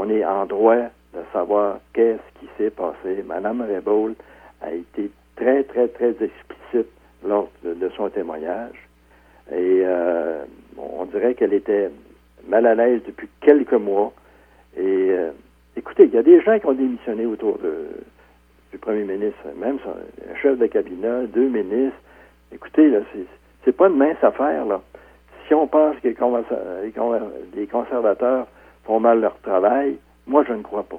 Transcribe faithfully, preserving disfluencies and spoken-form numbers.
on est en droit de savoir qu'est-ce qui s'est passé. Mme Raybould a été très, très, très explicite lors de, de son témoignage. Et euh, on dirait qu'elle était mal à l'aise depuis quelques mois. Et euh, écoutez, il y a des gens qui ont démissionné autour de, du premier ministre, même son, un chef de cabinet, deux ministres. Écoutez, là, c'est, c'est pas une mince affaire, là. Si on pense que les, conversa- les conservateurs font mal leur travail, moi, je ne crois pas.